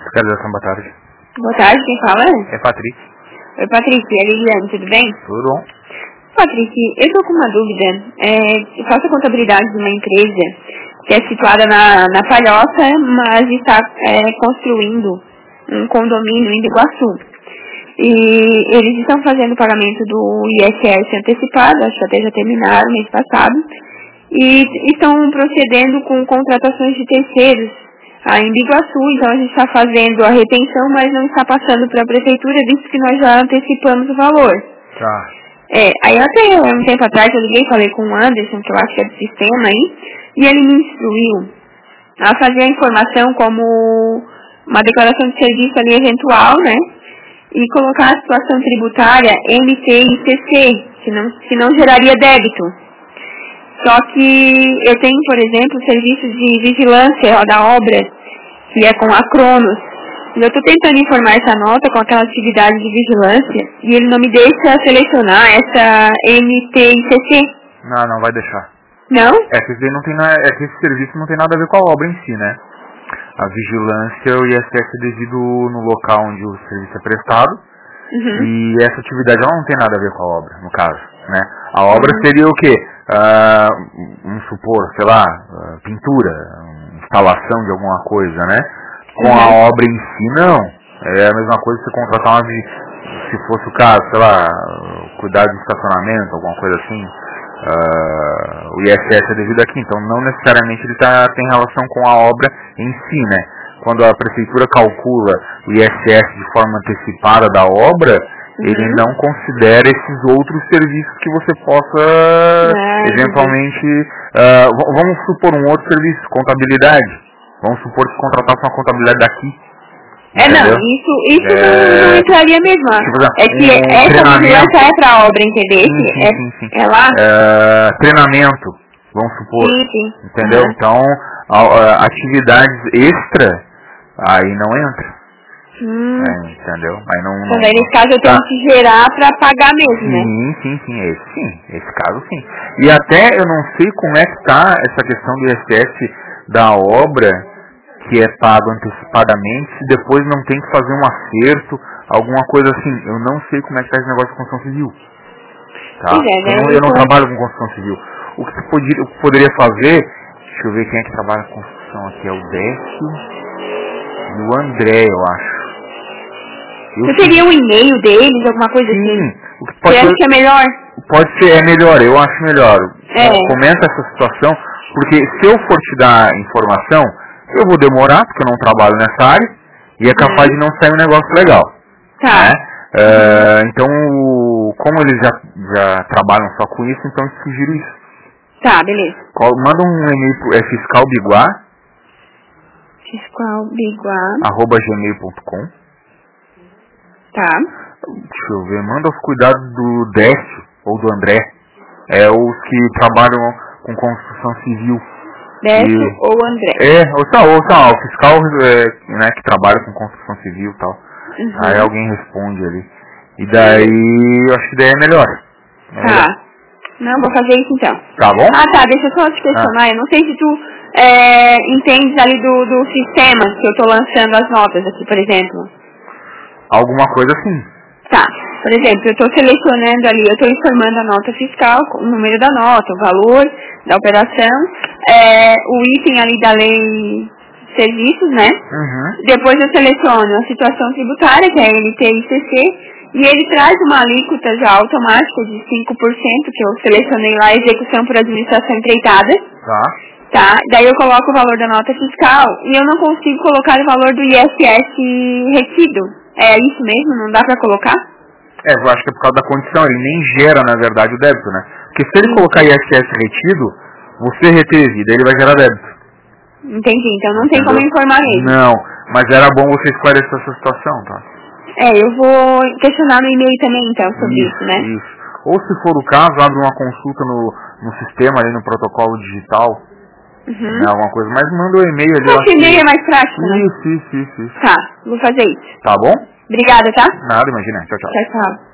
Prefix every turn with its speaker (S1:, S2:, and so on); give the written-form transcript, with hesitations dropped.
S1: Fiscalização, boa tarde.
S2: Boa tarde, quem fala?
S1: É Patrick.
S2: Oi, Patrick, é Liliane, tudo bem?
S1: Tudo bom?
S2: Patrick, eu tô com uma dúvida. Eu faço a contabilidade de uma empresa que é situada na Palhoça, mas está construindo um condomínio em Iguaçu. E eles estão fazendo o pagamento do ISS antecipado, acho que até já terminaram mês passado, e estão procedendo com contratações de terceiros em Iguaçu. Então a gente está fazendo a retenção, mas não está passando para a prefeitura, visto que nós já antecipamos o valor.
S1: Tá.
S2: Aí até um tempo atrás eu liguei e falei com o Anderson, que eu acho que é do sistema aí, e ele me instruiu a fazer a informação como uma declaração de serviço ali eventual, né? E colocar a situação tributária MT e CC, que não geraria débito. Só que eu tenho, por exemplo, serviços de vigilância da obra, que é com a Cronos. E eu estou tentando informar essa nota com aquela atividade de vigilância, e ele não me deixa selecionar essa MT e CC.
S1: Não vai deixar.
S2: Não?
S1: Que esse serviço não tem nada a ver com a obra em si, né? A vigilância, o ISS é devido no local onde o serviço é prestado.
S2: Uhum.
S1: E essa atividade ela não tem nada a ver com a obra, no caso, né? A obra seria o quê? Vamos supor, sei lá, pintura, instalação de alguma coisa, né? Com a obra em si, não. É a mesma coisa que você contratar se fosse o caso, sei lá, cuidar do estacionamento, alguma coisa assim. O ISS é devido aqui, então não necessariamente ele tem relação com a obra em si, né? Quando a prefeitura calcula o ISS de forma antecipada da obra, ele não considera esses outros serviços que você possa, eventualmente, vamos supor um outro serviço, contabilidade. Vamos supor que contratasse uma contabilidade daqui. Entendeu?
S2: Isso não entraria mesmo.
S1: Tipo,
S2: que essa vigilância é para a obra, entendeu?
S1: Sim.
S2: É lá?
S1: Treinamento, vamos supor.
S2: Sim.
S1: Entendeu? Então, atividades extra, aí não entra. Entendeu? Aí não,
S2: nesse caso eu tenho que gerar para pagar mesmo, né?
S1: Sim. Esse caso sim. E até eu não sei como é que está essa questão do ISS da obra que é pago antecipadamente, se depois não tem que fazer um acerto, alguma coisa assim. Eu não sei como é que está esse negócio de construção civil. Tá? Eu não trabalho com construção civil. O que eu poderia fazer, deixa eu ver quem é que trabalha com construção aqui, é o Décio e o André, eu acho.
S2: Você teria um e-mail deles, alguma coisa assim?
S1: O que pode
S2: Você acha que é melhor?
S1: Pode ser, é melhor, eu acho melhor. Comenta essa situação, porque se eu for te dar informação, eu vou demorar, porque eu não trabalho nessa área, e é capaz de não sair um negócio legal.
S2: Tá.
S1: Né? Então, como eles já trabalham só com isso, então eu sugiro isso.
S2: Tá, beleza.
S1: Manda um e-mail pro fiscalbiguá @gmail.com.
S2: Tá.
S1: Deixa eu ver, manda os cuidados do Décio ou do André. Os que trabalham com construção civil.
S2: Décio ou André.
S1: O fiscal né, que trabalha com construção civil e tal. Aí alguém responde ali. E daí, eu acho que daí é melhor.
S2: Tá. Não, vou fazer isso então.
S1: Tá bom?
S2: Deixa eu só te questionar. Eu não sei se tu entendes ali do sistema que eu tô lançando as notas aqui, por exemplo.
S1: Alguma coisa assim.
S2: Tá. Por exemplo, eu estou selecionando ali, eu estou informando a nota fiscal, o número da nota, o valor da operação, o item ali da lei de serviços, né? Depois eu seleciono a situação tributária, que é MT e CC, e ele traz uma alíquota já automática de 5%, que eu selecionei lá, execução por administração empreitada. Tá. Daí eu coloco o valor da nota fiscal e eu não consigo colocar o valor do ISS retido. É isso mesmo? Não dá pra colocar?
S1: Eu acho que é por causa da condição, ele nem gera, na verdade, o débito, né? Porque se ele colocar ISS retido, você reteve, daí ele vai gerar débito.
S2: Entendi, então não tem como informar ele.
S1: Não, mas era bom você esclarecer essa situação, tá?
S2: Eu vou questionar no e-mail também, então, sobre isso, né?
S1: Isso. Ou se for o caso, abre uma consulta no sistema, ali no protocolo digital, né, alguma coisa, mas manda o e-mail ali.
S2: Esse e-mail é mais prático, né?
S1: Isso.
S2: Tá, vou fazer isso.
S1: Tá bom?
S2: Obrigada, tá?
S1: Nada, imagina. Tchau.
S2: Tchau.